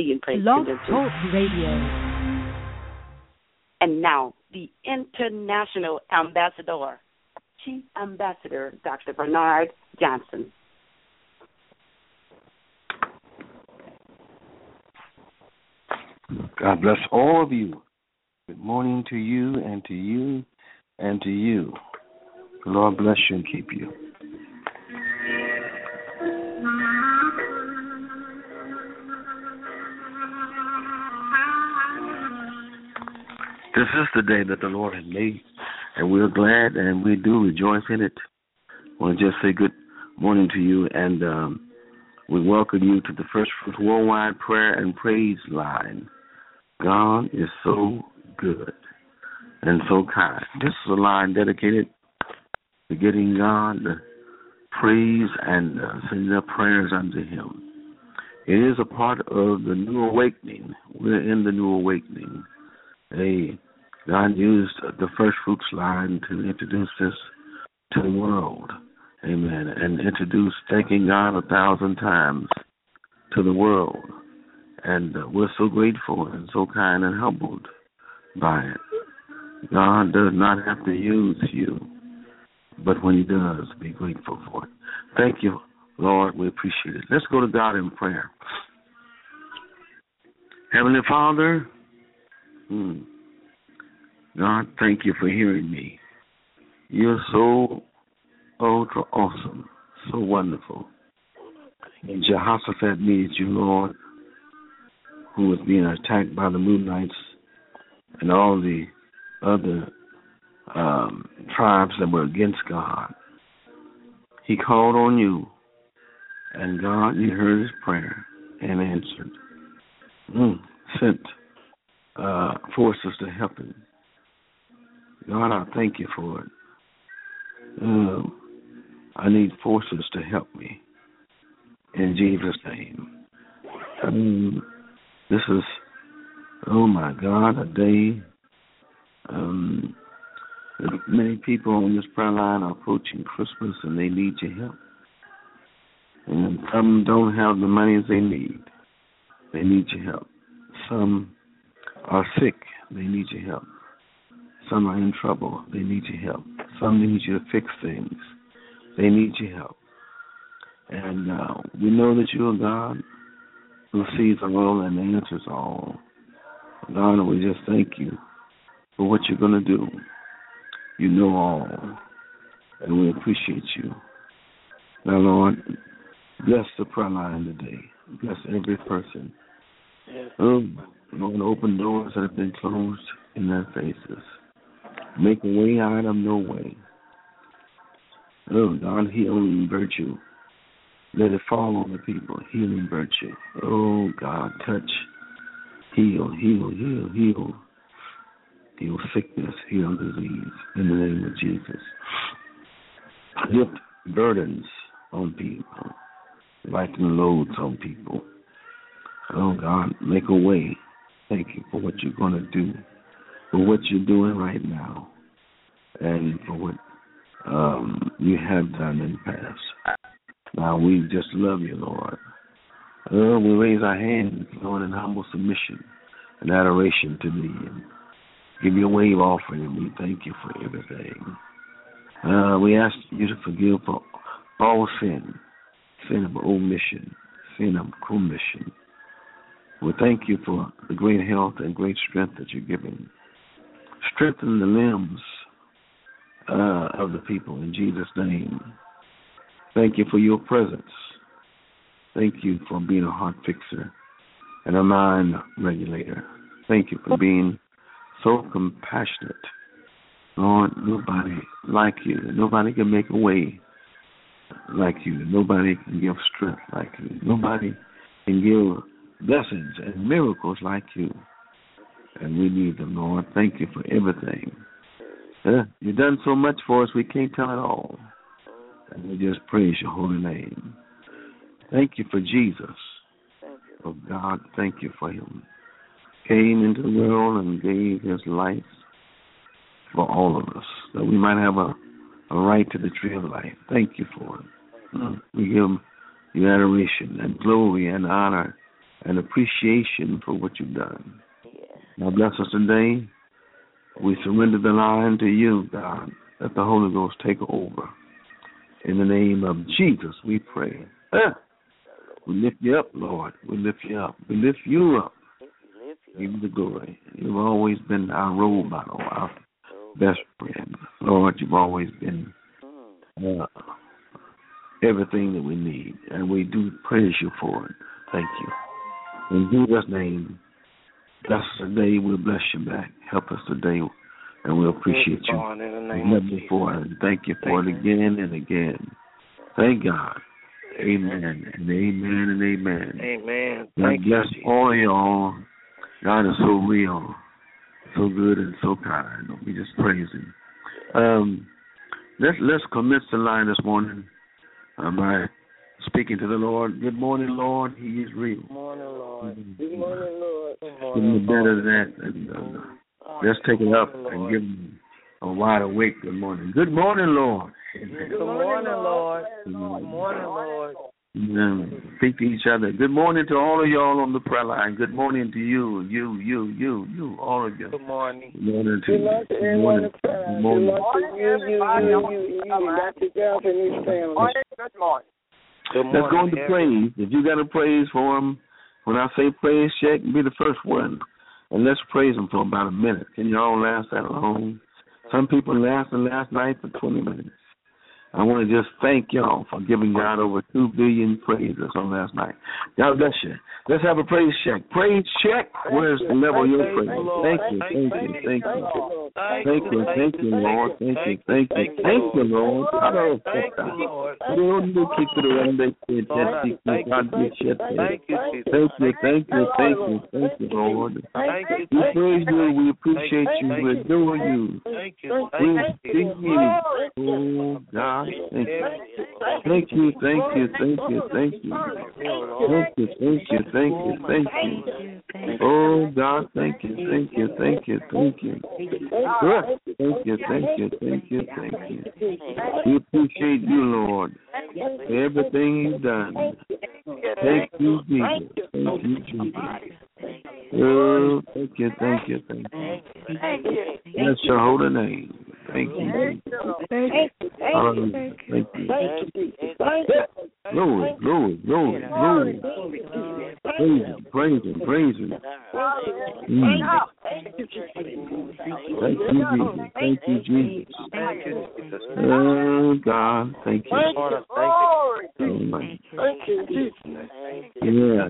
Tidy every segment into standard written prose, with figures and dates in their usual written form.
million praise Blog convention. Talk Radio. And now, the international ambassador, Chief Ambassador Dr. Bernard Johnson. God bless all of you. Good morning to you and to you and to you. The Lord bless you and keep you. This is the day that the Lord has made, and we're glad and we do rejoice in it. I want to just say good morning to you, and we welcome you to the First Fruits Worldwide Prayer and Praise Line. God is so good and so kind. This is a line dedicated to getting God the praise and sending up prayers unto Him. It is a part of the new awakening. We're in the new awakening. God used the First Fruits line to introduce this to the world. Amen. And introduce thanking God 1,000 times to the world. And we're so grateful and so kind and humbled by it. God does not have to use you, but when He does, be grateful for it. Thank you, Lord. We appreciate it. Let's go to God in prayer. Heavenly Father, God, thank you for hearing me. You're so ultra awesome, so wonderful. And Jehoshaphat needs you, Lord, who was being attacked by the Moonites and all the other tribes that were against God. He called on you, and God, you heard his prayer and answered. Sent forces to help him. God, I thank you for it. I need forces to help me. In Jesus' name. This is, oh my God, a day. Many people on this prayer line are approaching Christmas and they need your help. And some don't have the money they need. They need your help. Some are sick. They need your help. Some are in trouble. They need your help. Some need you to fix things. They need your help. And we know that you are God who sees all and answers all. God, we just thank you for what you're going to do. You know all, and we appreciate you. Now, Lord, bless the prayer line today. Bless every person. Lord, open doors that have been closed in their faces. Make a way out of no way. Oh, God, healing virtue. Let it fall on the people. Healing virtue. Oh, God, touch. Heal, heal, heal, heal. Heal sickness, heal disease. In the name of Jesus. Lift burdens on people. Lighten loads on people. Oh, God, make a way. Thank you for what you're going to do. For what you're doing right now. And for what you have done in the past. Now, we just love you, Lord. We raise our hands, Lord, in humble submission and adoration to thee. And give you a wave offering, and we thank you for everything. We ask you to forgive for all sin of omission, sin of commission. We thank you for the great health and great strength that you're giving. Strengthen the limbs of the people in Jesus' name. Thank you for your presence. Thank you for being a heart fixer and a mind regulator. Thank you for being so compassionate. Lord, nobody like you. Nobody can make a way like you. Nobody can give strength like you. Nobody can give blessings and miracles like you. And we need them, Lord. Thank you for everything. You've done so much for us, we can't tell it all. And we just praise your holy name. Thank you for Jesus. Oh, God, thank you for him. Came into the world and gave his life for all of us, that we might have a right to the tree of life. Thank you for it. We give you adoration and glory and honor and appreciation for what you've done. Yes. Now bless us today. We surrender the line to you, God. Let the Holy Ghost take over. In the name of Jesus, we pray. We lift you up, Lord. We lift you up. We lift you up. Give you the glory. You've always been our role model, our best friend. Lord, you've always been everything that we need, and we do praise you for it. Thank you. In Jesus' name, bless us today. We'll bless you back. Help us today, and we'll appreciate you. Love you for it. Thank you for it again and again. Thank God. Amen and amen and amen. Amen. God bless all of y'all. God is so real, so good, and so kind. We just praise Him. Let's commence the line this morning by speaking to the Lord. Good morning, Lord. He is real. Good morning, Lord. Good morning, Lord. Give Him better than that. Let's take it up and give Him a wide awake good morning. Good morning, Lord. Good morning, Lord. Good morning, Lord. Speak to each other. Good morning to all of y'all on the prayer line. Good morning to you, all of you. Good morning. Good morning to you. Good morning. Good morning. Let's go into praise. If you got a praise for Him, when I say praise, check, be the first one. And let's praise Him for about a minute. Can you all last that long? Some people lasted last night for 20 minutes. I want to just thank y'all for giving God over 2 billion praises on last night. God bless you. Let's have a praise check. Praise check. Where's the level of your praise? Thank you, thank you. Thank you, Lord. Thank you, Lord. Thank you, Lord. We praise you. We appreciate you. We adore you. We thank you. Oh, God. Thank you. Oh, God, thank you. We appreciate you, Lord, for everything you've done. Thank you, Jesus. Oh, thank you. Bless your holy name. Thank you. Hallelujah. Thank you. Glory. Praise him. Thank you, Jesus. Oh, God, thank you. Thank you, Jesus. Yeah.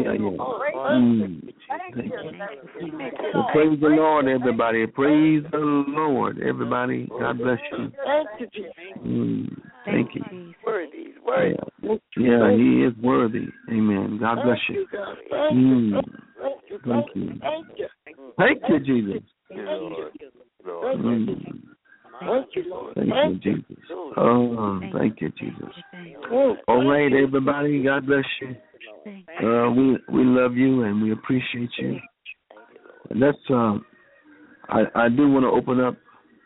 Thank you. Well, praise the Lord, everybody. Praise the Lord, everybody. God bless you. Thank you. Worthy. Yeah, He is worthy. Amen. God bless you. Thank you. Thank you, Jesus. Thank you, Jesus. Oh, thank you, Jesus. All right, everybody. God bless you. We love you and we appreciate you. Let's. I do want to open up.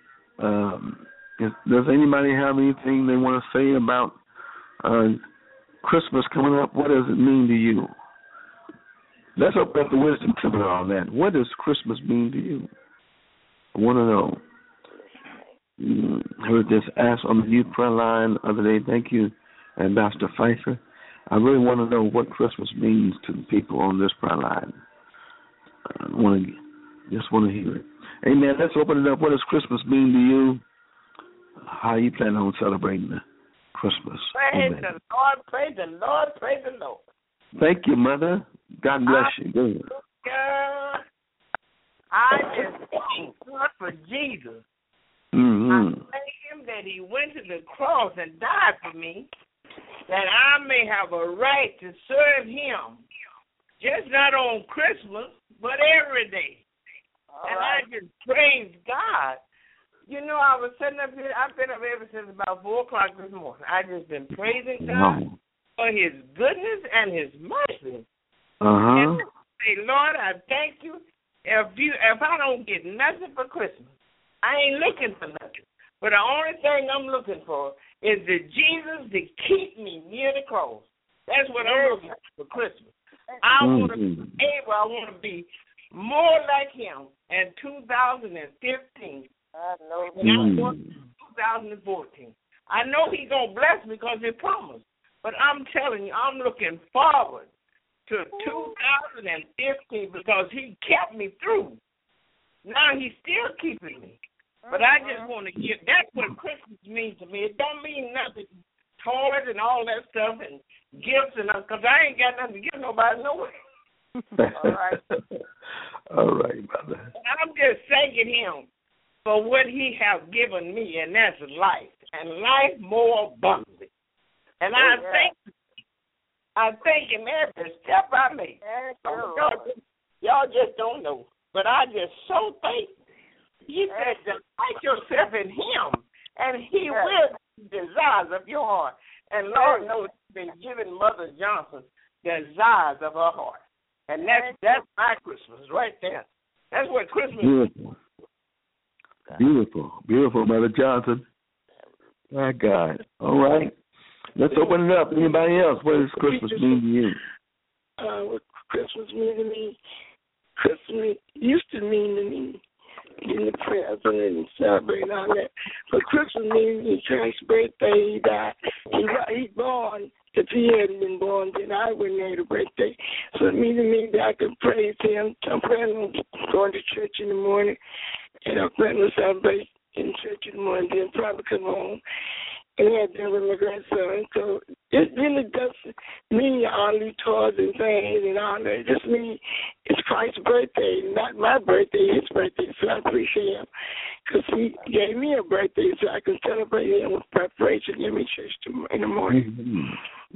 Does anybody have anything they want to say about Christmas coming up? What does it mean to you? Let's open up the wisdom tribute on that. What does Christmas mean to you? I want to know. Heard this asked on the youth prayer line the other day. Thank you, Ambassador Pfeiffer. I really want to know what Christmas means to the people on this prayer line. I just want to hear it. Amen. Let's open it up. What does Christmas mean to you? How you plan on celebrating Christmas? Praise the Lord. Thank you, Mother. God bless you. Good. I just thank God for Jesus. Mm-hmm. I thank Him that He went to the cross and died for me, that I may have a right to serve Him, just not on Christmas, but every day. I just praise God. You know, I was sitting up here. I've been up ever since about 4 o'clock this morning. I just been praising God for His goodness and His mercy. And I say, Lord, I thank you. If I don't get nothing for Christmas, I ain't looking for nothing. But the only thing I'm looking for is the Jesus to keep me near the cross. That's what I'm looking for Christmas. I want to be able, I want to be more like him in 2015 than I was in 2014. I know he's going to bless me because he promised. But I'm telling you, I'm looking forward to 2015 because he kept me through. Now he's still keeping me. But I just want to give, that's what Christmas means to me. It don't mean nothing, toys and all that stuff and gifts and because I ain't got nothing to give nobody nowhere. All right. All right, brother. I'm just thanking him for what he has given me, and that's life, and life more abundantly. And I thank him every step I make. Y'all just don't know, but I just so thank. He said, delight yourself in him, and he will desires of your heart. And Lord knows he's been giving Mother Johnson the desires of her heart. And that's my Christmas right there. That's what Christmas is. Beautiful, Mother Johnson. My God. All right. Let's open it up. Anybody else? What does Christmas mean to you? What Christmas mean to me? Christmas used to mean to me getting the present and celebrating all that. But Christmas means it's Christ's birthday. He died. He's born. If he hadn't been born, then I wouldn't have had a birthday. So it means to me that I can praise him. I'm planning on going to church in the morning, and I'm planning to celebrate in church in the morning, then probably come home and have dinner with my grandson. So it really doesn't mean all these toys and things and all that. It just means it's Christ's birthday, not my birthday, his birthday. So I appreciate him because he gave me a birthday so I can celebrate him with preparation in church in the morning.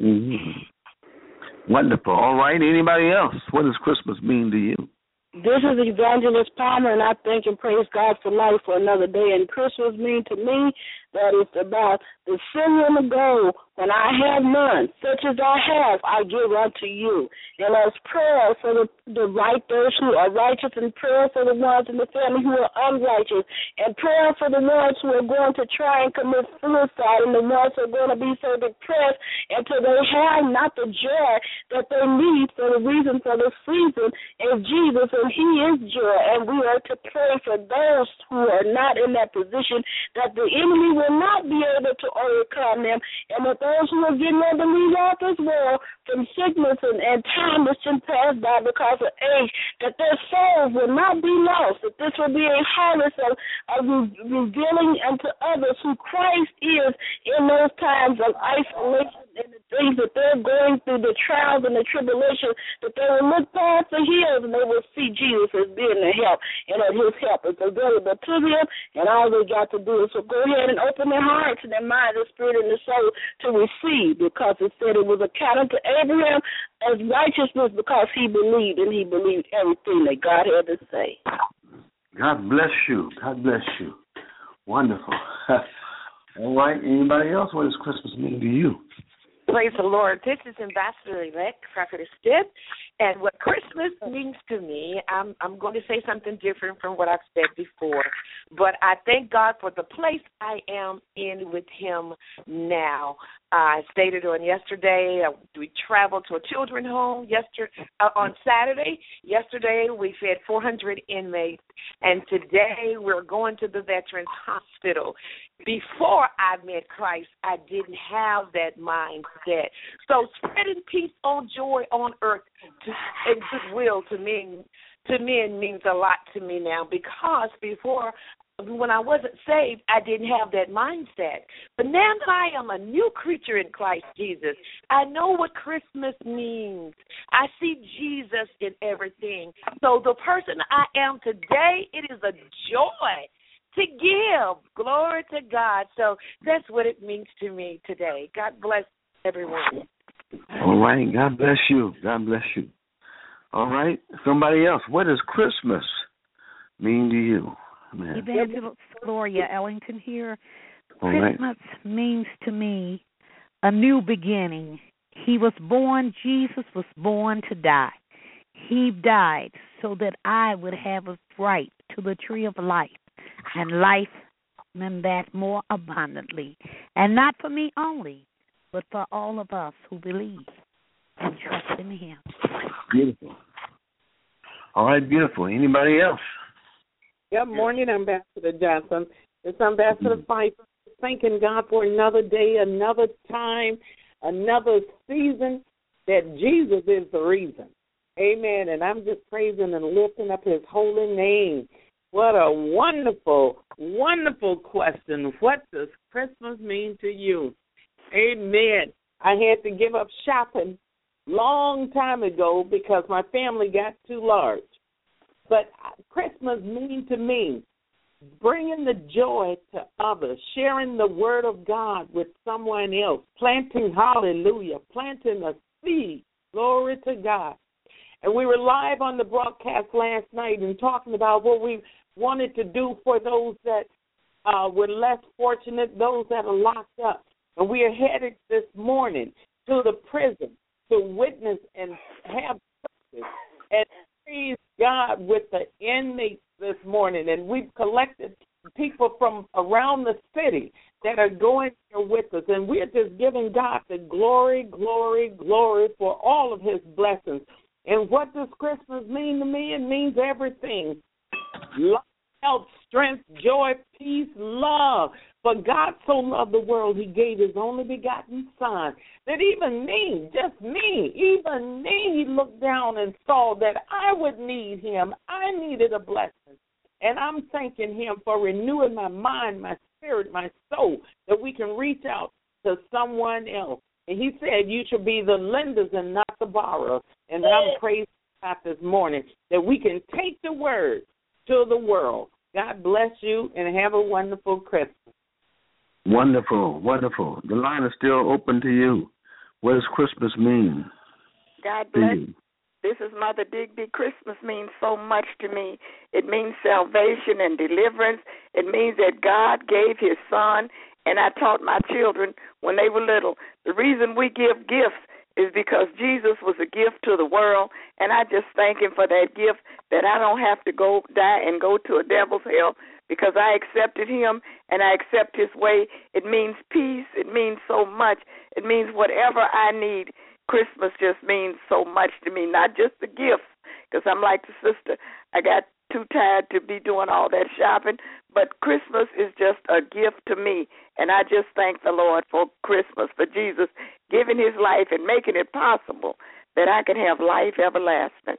Wonderful. All right. Anybody else? What does Christmas mean to you? This is Evangelist Palmer, and I thank and praise God for life for another day. And Christmas means to me that it's about the silver and the gold. When I have none, such as I have, I give unto you. And as prayer for the right, those who are righteous, and prayer for the ones in the family who are unrighteous, and prayer for the ones who are going to try and commit suicide, and the ones who are going to be so depressed until they have not the joy that they need for the reason for the season is Jesus, and he is joy. And we are to pray for those who are not in that position, that the enemy will not be able to overcome them, and that those who are getting ready to leave out this world from sickness and time that's just passed by because of age, that their souls will not be lost, that this will be a harvest of revealing unto others who Christ is in those times of isolation and the things that they're going through, the trials and the tribulation, that they will look past the hills and they will see Jesus as being the help, and that his help is available to them, and all they got to do is to go ahead and open their hearts and their mind, their spirit, and their soul to receive, because it said it was accounted to Abraham as righteousness because he believed, and he believed everything that God had to say. God bless you. God bless you. Wonderful. All right. Anybody else? What does Christmas mean to you? Praise the Lord. This is Ambassador-elect Prophetess Deb, and what Christmas means to me, I'm going to say something different from what I've said before, but I thank God for the place I am in with him now. I stated on yesterday, we traveled to a children's home on Saturday. Yesterday, we fed 400 inmates, and today we're going to the Veterans Hospital. Before I met Christ, I didn't have that mindset. So spreading peace on joy on earth and goodwill to men means a lot to me now, because before, when I wasn't saved, I didn't have that mindset. But now that I am a new creature in Christ Jesus, I know what Christmas means. I see Jesus in everything. So the person I am today, it is a joy to give. Glory to God. So that's what it means to me today. God bless everyone. All right. God bless you. God bless you. All right. Somebody else. What does Christmas mean to you? Evangelist Gloria Ellington here. All Christmas means to me a new beginning. He was born, Jesus was born to die. He died so that I would have a right to the tree of life, and life and that more abundantly. And not for me only, but for all of us who believe and trust in him. Beautiful. All right, beautiful. Anybody else? Good morning, Ambassador Johnson. It's Ambassador Pfeiffer. Thanking God for another day, another time, another season that Jesus is the reason. Amen. And I'm just praising and lifting up his holy name. What a wonderful, wonderful question. What does Christmas mean to you? Amen. I had to give up shopping long time ago because my family got too large. But Christmas means to me bringing the joy to others, sharing the word of God with someone else, planting a seed. Glory to God. And we were live on the broadcast last night and talking about what we wanted to do for those that were less fortunate, those that are locked up. And we are headed this morning to the prison to witness and have service and praise God with the inmates this morning. And we've collected people from around the city that are going there with us. And we're just giving God the glory, glory, glory for all of his blessings. And what does Christmas mean to me? It means everything. Love, health, strength, joy, peace, love. But God so loved the world, he gave his only begotten Son, that even me, just me, even me, he looked down and saw that I would need him. I needed a blessing. And I'm thanking him for renewing my mind, my spirit, my soul, that we can reach out to someone else. And he said, you should be the lenders and not the borrowers. And I'm praising God this morning that we can take the word to the world. God bless you and have a wonderful Christmas. Wonderful, wonderful. The line is still open to you. What does Christmas mean? God bless you. This is Mother Digby. Christmas means so much to me. It means salvation and deliverance. It means that God gave his Son, and I taught my children when they were little, the reason we give gifts is because Jesus was a gift to the world, and I just thank him for that gift, that I don't have to go die and go to a devil's hell because I accepted him and I accept his way. It means peace. It means so much. It means whatever I need. Christmas just means so much to me, not just the gifts, because I'm like the sister. I got too tired to be doing all that shopping, but Christmas is just a gift to me, and I just thank the Lord for Christmas, for Jesus giving his life and making it possible that I can have life everlasting.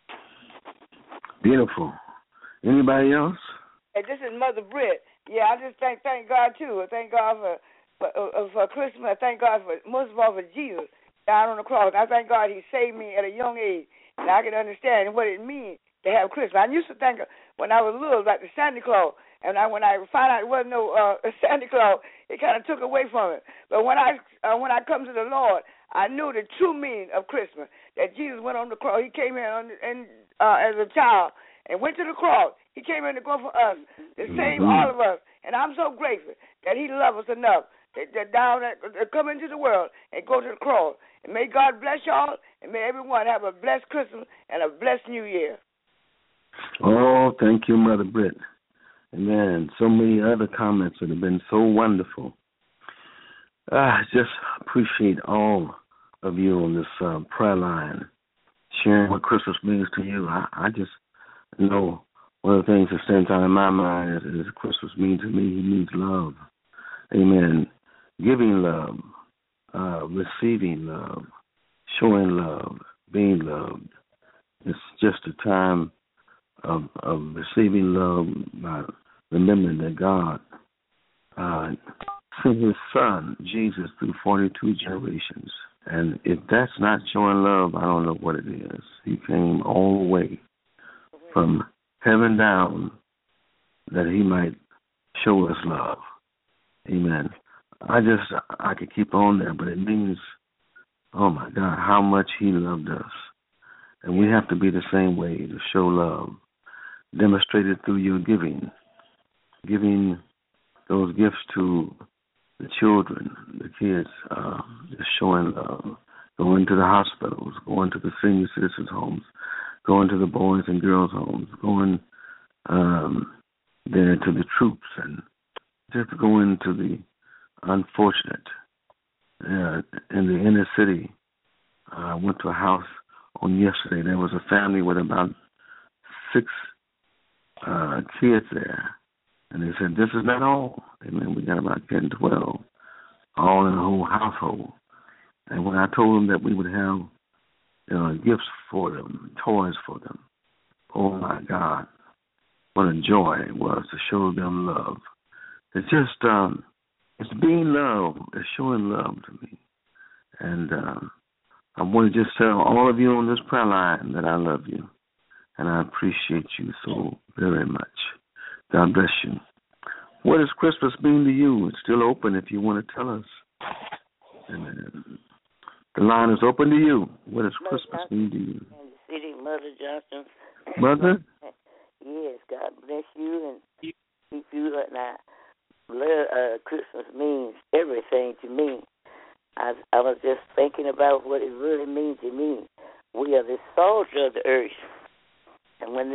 Beautiful. Anybody else? Hey, this is Mother Britt. Yeah, I just thank God, too. I thank God for Christmas. I thank God, most of all, for Jesus down on the cross. I thank God he saved me at a young age, and I can understand what it means to have Christmas. I used to think when I was little like the Santa Claus, and when I found out it wasn't no Santa Claus, it kind of took away from it. But when I come to the Lord, I knew the true meaning of Christmas, that Jesus went on the cross. He came here as a child and went to the cross. He came in to go for us, to save all of us. And I'm so grateful that he loved us enough to come into the world and go to the cross. And may God bless y'all, and may everyone have a blessed Christmas and a blessed New Year. Oh, thank you, Mother Britt. Amen. So many other comments that have been so wonderful. I just appreciate all of you on this prayer line, sharing what Christmas means to you. I just know one of the things that stands out in my mind is Christmas means to me, it means love. Amen. Giving love, receiving love, showing love, being loved. It's just a time of receiving love by remembering that God sent his Son, Jesus, through 42 generations. And if that's not showing love, I don't know what it is. He came all the way from heaven down that he might show us love. Amen. I could keep on there, but it means, oh my God, how much he loved us. And we have to be the same way to show love, demonstrated through your giving those gifts to the children, the kids, just showing love, going to the hospitals, going to the senior citizens' homes, going to the boys and girls' homes, going there to the troops, and just going to the unfortunate. In the inner city, I went to a house on yesterday. There was a family with about 6 kids there. And they said, this is not all. Amen. We got about 10, 12, all in the whole household. And when I told them that we would have gifts for them, toys for them, oh, my God, what a joy it was to show them love. It's just, it's being loved. It's showing love to me. And I want to just tell all of you on this prayer line that I love you. And I appreciate you so very much. God bless you. What does Christmas mean to you? It's still open if you want to tell us. And the line is open to you. What does Christmas mean to you? City, Mother Johnson. Mother? Yes, God bless you and keep you. And Christmas means everything to me. I was just thinking about what it really means to me. We are the salt of the earth. And when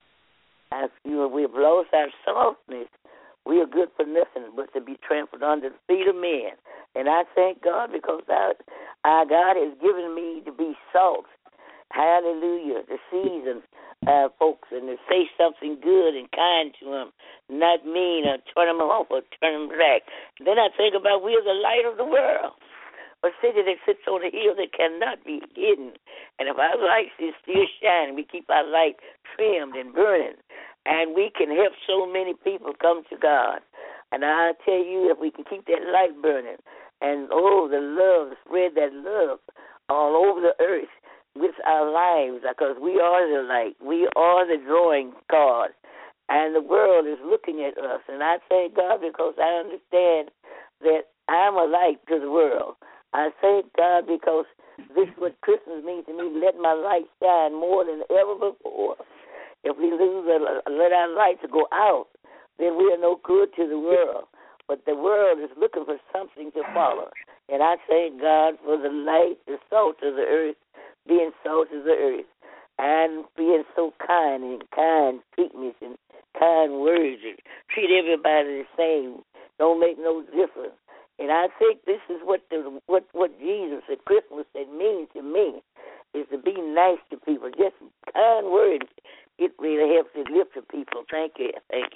we've lost our saltness, we are good for nothing but to be trampled under the feet of men. And I thank God because our God has given me to be salt. Hallelujah. To season folks and to say something good and kind to them, not mean or turn them off or turn them back. Then I think about we are the light of the world. A city that sits on a hill that cannot be hidden. And if our light is still shining, we keep our light trimmed and burning. And we can help so many people come to God. And I tell you, if we can keep that light burning and, the love, spread that love all over the earth with our lives, because we are the light. We are the drawing card. And the world is looking at us. And I thank God because I understand that I'm a light to the world. I thank God because this is what Christmas means to me. Let my light shine more than ever before. If we let our lights go out, then we are no good to the world. But the world is looking for something to follow. And I thank God for the light, the salt of the earth, being salt of the earth, and being so kind treatments and kind words, and treat everybody the same. Don't make no difference. And I think this is what Jesus at Christmas said means to me, is to be nice to people. Just kind words, it really helps to lift the people. Thank you.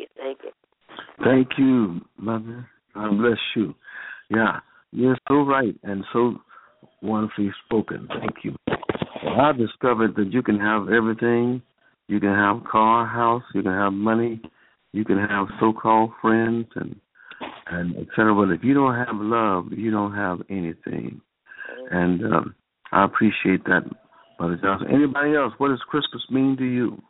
Thank you, Mother. God bless you. Yeah, you're so right and so wonderfully spoken. Thank you. Well, I discovered that you can have everything. You can have car, house, you can have money, you can have so-called friends and et cetera. But if you don't have love, you don't have anything. And I appreciate that, Mother Johnson. Anybody else? What does Christmas mean to you?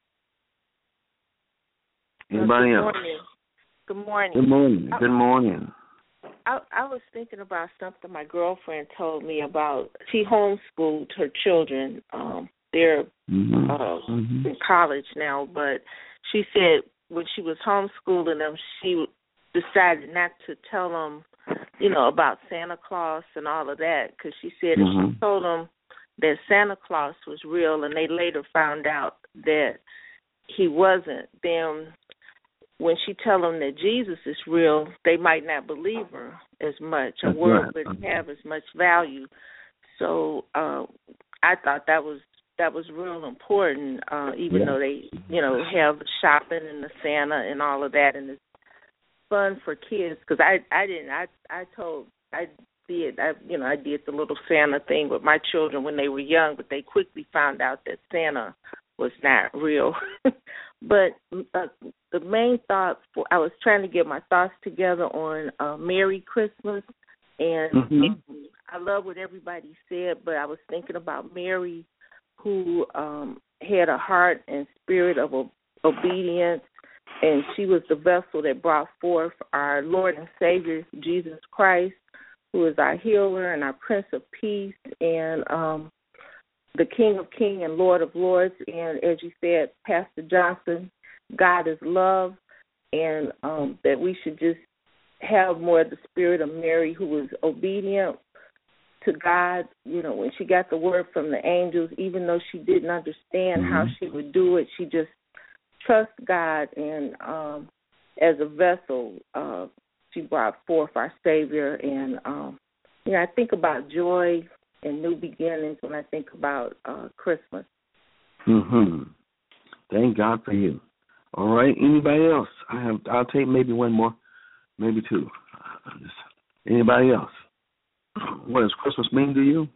Anybody else? Good morning. Good morning. Good morning. I was thinking about something my girlfriend told me about. She homeschooled her children. They're in college now, but she said when she was homeschooling them, she decided not to tell them, about Santa Claus and all of that, because she said if she told them that Santa Claus was real and they later found out that he wasn't, then when she tell them that Jesus is real, they might not believe her as much. Her word wouldn't have as much value. So I thought that was real important, even though they, have the shopping and the Santa and all of that, and it's fun for kids. Because I did the little Santa thing with my children when they were young, but they quickly found out that Santa was not real. But the main thought, I was trying to get my thoughts together on Merry Christmas, and I love what everybody said, but I was thinking about Mary, who had a heart and spirit of obedience, and she was the vessel that brought forth our Lord and Savior, Jesus Christ, who is our healer and our Prince of Peace, and the King of Kings and Lord of Lords. And as you said, Pastor Johnson, God is love, and that we should just have more of the spirit of Mary, who was obedient to God. When she got the word from the angels, even though she didn't understand how she would do it, she just trust God, and as a vessel, she brought forth our Savior. And I think about joy and new beginnings when I think about Christmas. Thank God for you. All right. Anybody else? I'll take maybe one more, maybe two. Anybody else? What does Christmas mean to you?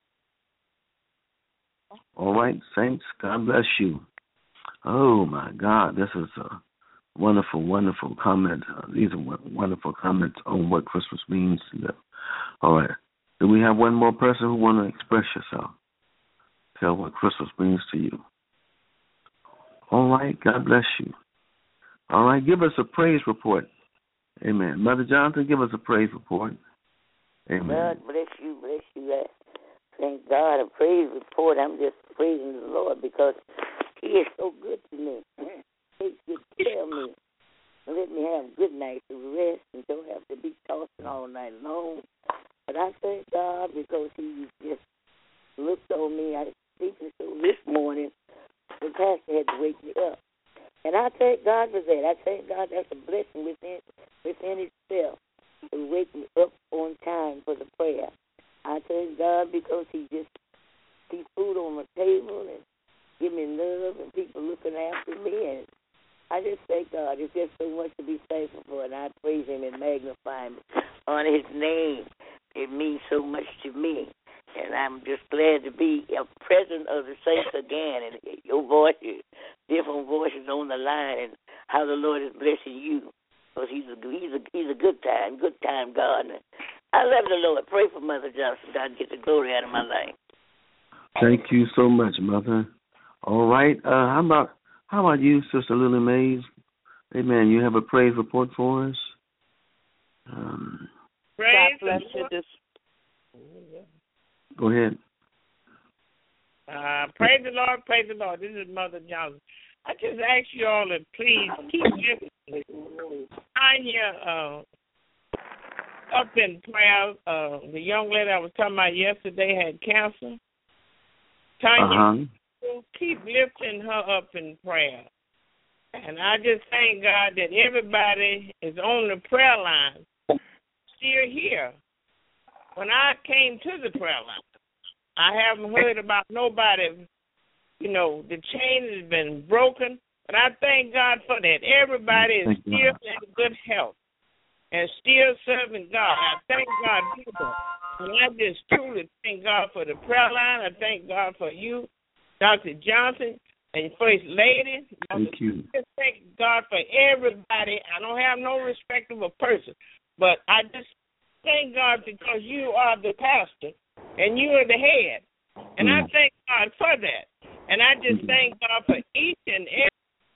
All right, saints. God bless you. Oh my God, this is a wonderful, wonderful comment. These are wonderful comments on what Christmas means to them. All right. Do we have one more person who want to express yourself? Tell what Christmas means to you. All right. God bless you. All right. Give us a praise report. Amen. Mother Johnson, give us a praise report. Amen. God bless you. Bless you. Thank God. A praise report. I'm just praising the Lord because He is so good to me. He just tell me, let me have good night to rest and don't have to be tossing all night long. But I thank God because He just looked on me. I was sleeping so this morning. The pastor had to wake me up. And I thank God for that. I thank God that's a blessing within itself to wake me up on time for the prayer. I thank God because He just keeps food on the table and give me love and people looking after me. And I just thank God. It's just so much to be thankful for. And I praise Him and magnify Him on His name. It means so much to me. And I'm just glad to be a present of the saints again. And your voices, different voices on the line, and how the Lord is blessing you. Because He's a good time God. I love the Lord. Pray for Mother Johnson. God get the glory out of my life. Thank you so much, Mother. All right. How about you, Sister Lily Mays? Amen. You have a praise report for us? Praise God bless you. Go ahead. Praise the Lord, praise the Lord. This is Mother Johnson. I just ask you all to please keep Tanya up in prayer. The young lady I was talking about yesterday had cancer. Tanya, keep lifting her up in prayer. And I just thank God that everybody is on the prayer line still here. When I came to the prayer line, I haven't heard about nobody, the chain has been broken, but I thank God for that. Everybody is still in good health and still serving God. I thank God for that. And I just truly thank God for the prayer line. I thank God for you, Dr. Johnson, and First Lady. Thank you. I just thank God for everybody. I don't have no respect of a person, but I just thank God because you are the pastor and you are the head. And I thank God for that. And I just thank God for each and every.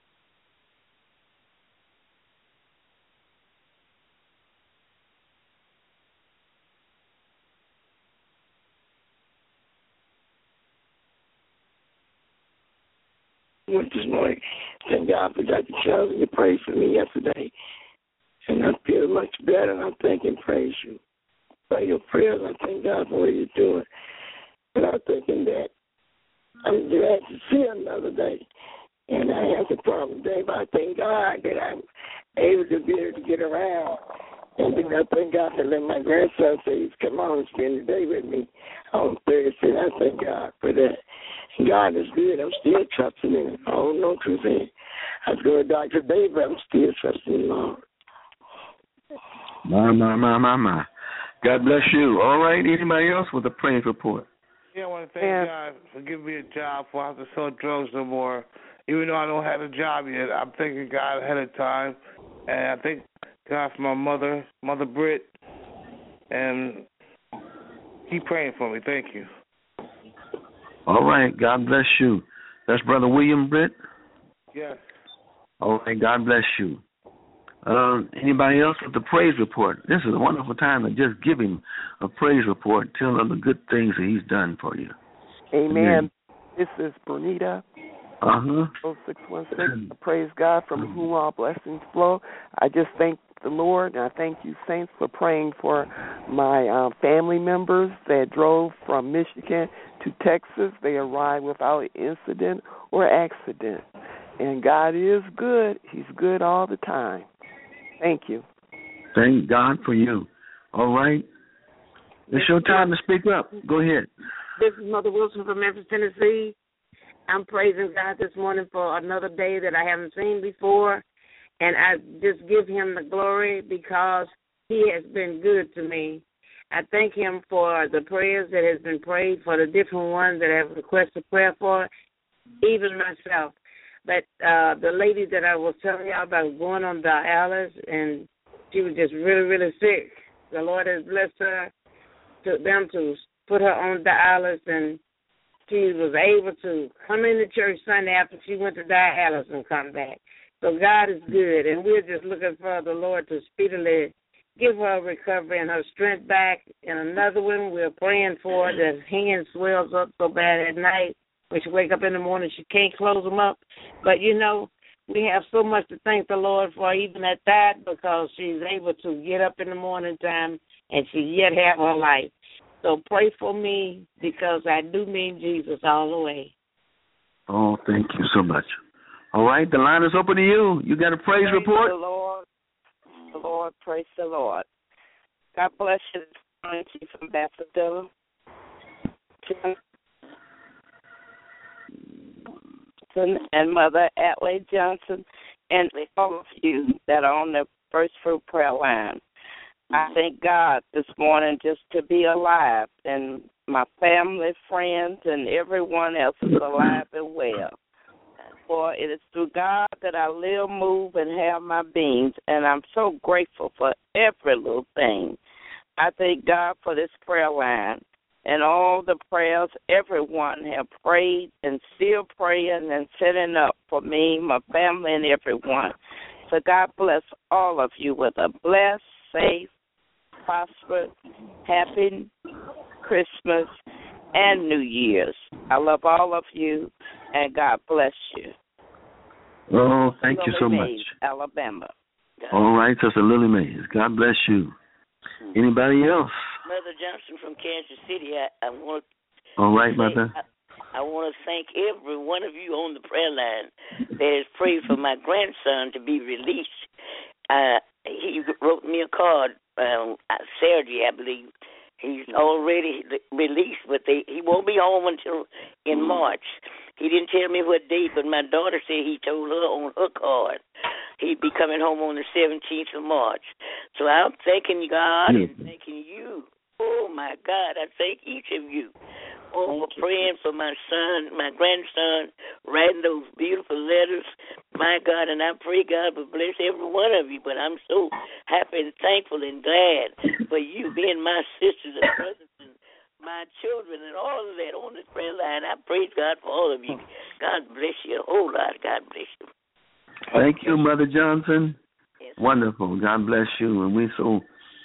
This morning, thank God for Dr. Charles. You prayed for me yesterday. And I feel much better, and I thank and praise you for your prayers. I thank God for what you're doing. And I'm thinking that I'm glad to see another day. And I have the problem today, but I thank God that I'm able to get around. And then I thank God for letting my grandson say he's come on and spend the day with me on Thursday. And I thank God for that. And God is good. I'm still trusting in Him. I don't know truth in. I was going to Dr. Dave, but I'm still trusting in the Lord. My. God bless you. All right. Anybody else with a praise report? Yeah, I want to thank God for giving me a job so I have to sell drugs no more. Even though I don't have a job yet, I'm thanking God ahead of time. And I thank God for my Mother Britt. And keep praying for me. Thank you. All right. God bless you. That's Brother William Britt? Yes. All right. God bless you. Anybody else with the praise report? This is a wonderful time to just give Him a praise report, tell Him the good things that He's done for you. Amen. This is Bernita. 0616. Praise God, from whom all blessings flow. I just thank the Lord, and I thank you, saints, for praying for my family members that drove from Michigan to Texas. They arrived without incident or accident. And God is good. He's good all the time. Thank you. Thank God for you. All right. It's your time to speak up. Go ahead. This is Mother Wilson from Memphis, Tennessee. I'm praising God this morning for another day that I haven't seen before, and I just give him the glory because he has been good to me. I thank him for the prayers that has been prayed, for the different ones that have requested prayer for, even myself. But the lady that I was telling y'all about going on dialysis, and she was just really, really sick. The Lord has blessed her to put her on dialysis, and she was able to come into church Sunday after she went to dialysis and come back. So God is good, and we're just looking for the Lord to speedily give her a recovery and her strength back. And another one we're praying for, that hand swells up so bad at night. When she wake up in the morning, she can't close them up. But, you know, we have so much to thank the Lord for even at that, because she's able to get up in the morning time and she yet have her life. So pray for me, because I do mean Jesus all the way. Oh, thank you so much. All right, the line is open to you. You got a praise report? The Lord. The Lord, praise the Lord. God bless you, Chief Ambassador Johnson and Mother Atlee Johnson, and all of you that are on the First Fruit Prayer Line. I thank God this morning just to be alive, and my family, friends, and everyone else is alive and well. For it is through God that I live, move, and have my beings, and I'm so grateful for every little thing. I thank God for this prayer line and all the prayers everyone have prayed and still praying and setting up for me, my family, and everyone. So God bless all of you with a blessed, safe, prosperous, happy Christmas and New Year's. I love all of you, and God bless you. Oh, thank you so much. Alabama. All right, Sister Lily Mays. God bless you. Anybody else? Mother Johnson from Kansas City. I want to. All right, Mother. I want to thank every one of you on the prayer line that has prayed for my grandson to be released. He wrote me a card Saturday, I believe. He's already released, but he won't be home until in March. He didn't tell me what date, but my daughter said he told her on her card he'd be coming home on the 17th of March. So I'm thanking God and thanking you. Oh, my God, I thank each of you. Oh, for praying for my son, my grandson, writing those beautiful letters. My God, and I pray God will bless every one of you. But I'm so happy and thankful and glad for you being my sisters and brothers and my children and all of that on this prayer line. I praise God for all of you. God bless you a whole lot. God bless you. Thank you, Mother Johnson. Yes. Wonderful. God bless you. And we're so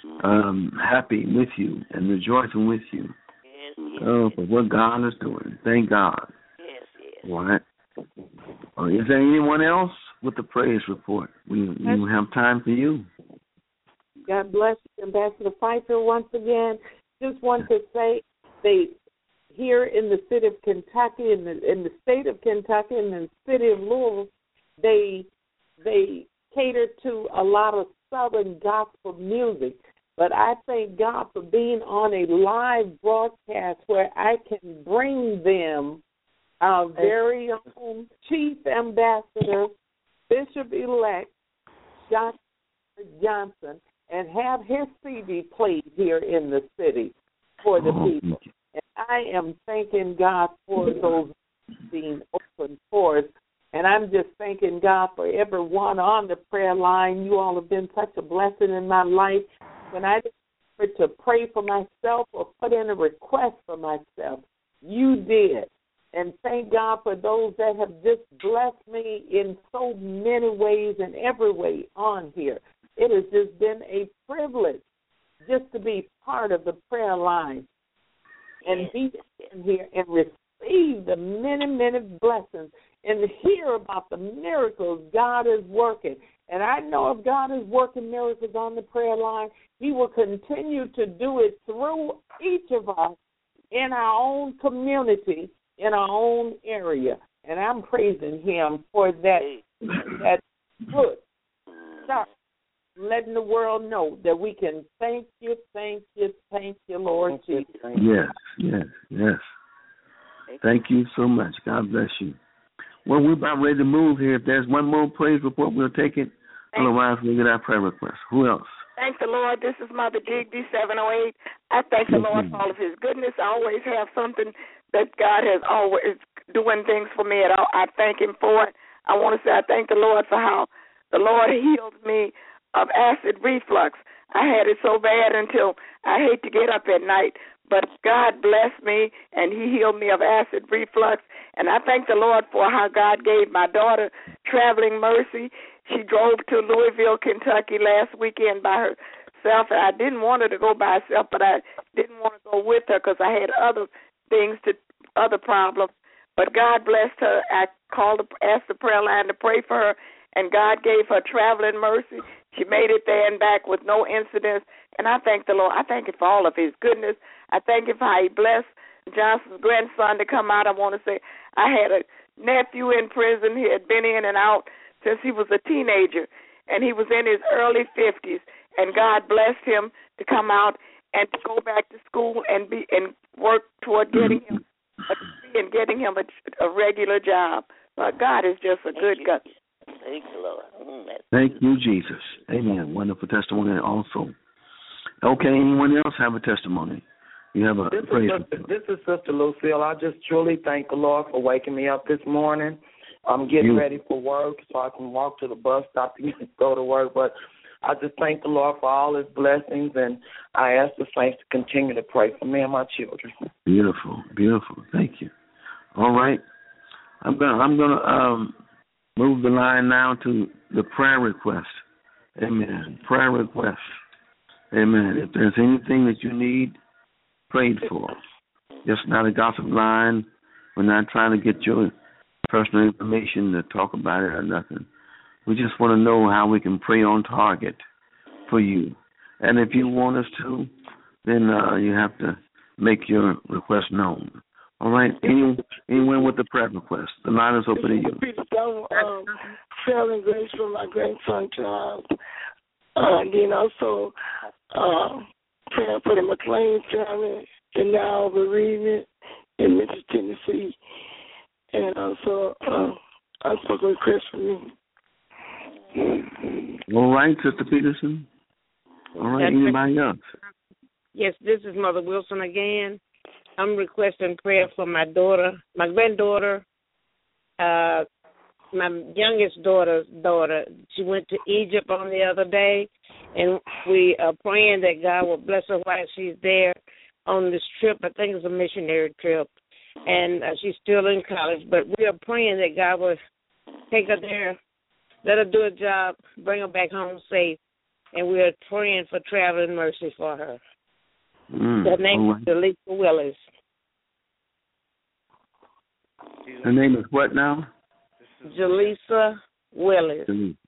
happy with you and rejoicing with you. Oh, for what God is doing. Thank God. Yes. All right. Is there anyone else with the praise report? We have time for you. God bless you, Ambassador Pfeiffer, once again. Just want to say, they here in the city of Kentucky, in the state of Kentucky, in the city of Louisville, they cater to a lot of Southern gospel music. But I thank God for being on a live broadcast where I can bring them our very own Chief Ambassador, Bishop-elect Dr. Johnson, and have his CD played here in the city for the people. And I am thanking God for those being open for us. And I'm just thanking God for everyone on the prayer line. You all have been such a blessing in my life. When I didn't to pray for myself or put in a request for myself, you did. And thank God for those that have just blessed me in so many ways and every way on here. It has just been a privilege just to be part of the prayer line and be in here and receive the many, many blessings and hear about the miracles God is working. And I know if God is working miracles on the prayer line, He will continue to do it through each of us in our own community, in our own area. And I'm praising Him for that good start letting the world know that we can thank you, Lord Jesus. Yes. Thank you so much. God bless you. Well, we're about ready to move here. If there's one more praise report, we'll take it. Otherwise, we'll get our prayer request. Who else? Thank the Lord. This is Mother Digby, 708. I thank the Lord for all of his goodness. I always have something that God has always doing things for me. I thank him for it. I want to say I thank the Lord for how the Lord healed me of acid reflux. I had it so bad until I hate to get up at night, but God blessed me, and he healed me of acid reflux. And I thank the Lord for how God gave my daughter traveling mercy. She drove to Louisville, Kentucky last weekend by herself, and I didn't want her to go by herself, but I didn't want to go with her because I had other problems. But God blessed her. I asked the prayer line to pray for her, and God gave her traveling mercy. She made it there and back with no incidents, and I thank the Lord. I thank him for all of his goodness. I thank him for how he blessed Johnson's grandson to come out. I want to say I had a nephew in prison. He had been in and out since he was a teenager, and he was in his early 50s, and God blessed him to come out and to go back to school and work toward getting him a degree and getting him a regular job. But God is just a good God. Thank you, Lord. Thank you, Jesus. Amen. Wonderful testimony also. Okay, anyone else have a testimony? You have a praise. This is Sister Lucille. I just truly thank the Lord for waking me up this morning. I'm getting ready for work so I can walk to the bus stop to go to work. But I just thank the Lord for all his blessings, and I ask the saints to continue to pray for me and my children. Beautiful. Thank you. All right. I'm gonna move the line now to the prayer request. Amen. Prayer request. Amen. If there's anything that you need prayed for, just not a gossip line. We're not trying to get your personal information to talk about it or nothing. We just want to know how we can pray on target for you. And if you want us to, then you have to make your request known. All right? Anyone with a prayer request, the line is open to you. Traveling grace for my grandson, Charles. And then also praying for the McLean family and now bereavement in Memphis, Tennessee. And also, I spoke with Chris for me. All right, Sister Peterson. All right, anybody else? Yes, this is Mother Wilson again. I'm requesting prayer for my daughter, my granddaughter, my youngest daughter's daughter. She went to Egypt on the other day, and we are praying that God will bless her while she's there on this trip. I think it's a missionary trip. And she's still in college, but we are praying that God will take her there, let her do a job, bring her back home safe, and we are praying for traveling mercy for her. Her name is Jaleesa Willis. Her name is what now? Jaleesa Willis.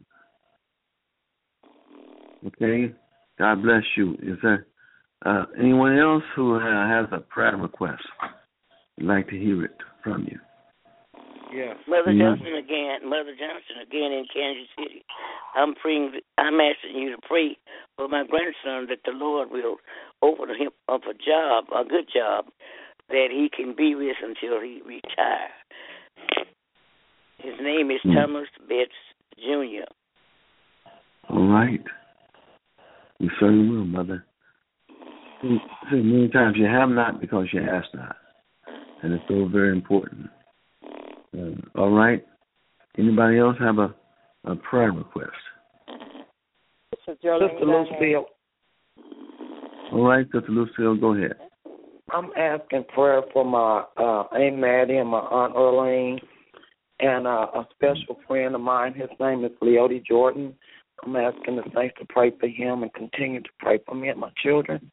Okay. God bless you. Is there anyone else who has a prayer request? I'd like to hear it from you. Yes. Mother Johnson again in Kansas City. I'm asking you to pray for my grandson that the Lord will open him up a good job, that he can be with until he retires. His name is Thomas Betts Jr. All right. You certainly will, Mother. See, many times you have not because you ask not. And it's so very important. All right. Anybody else have a prayer request? Sister Lucille. All right, Sister Lucille, go ahead. I'm asking prayer for my Aunt Maddie and my Aunt Earlene and a special friend of mine. His name is Leody Jordan. I'm asking the saints to pray for him and continue to pray for me and my children.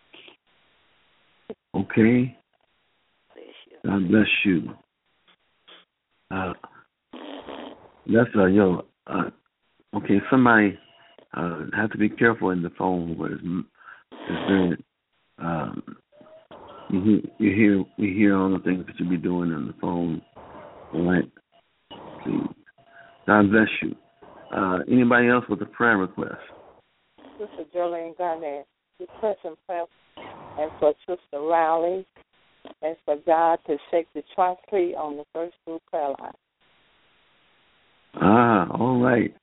Okay. God bless you. Okay, somebody have to be careful in the phone where it's very we hear all the things that you be doing on the phone. All right. Please. God bless you. Anybody else with a prayer request? Sister Jolene Garnett, requesting prayer, and for Sister Riley, and for God to shake the trust tree on the First Group prayer line. All right.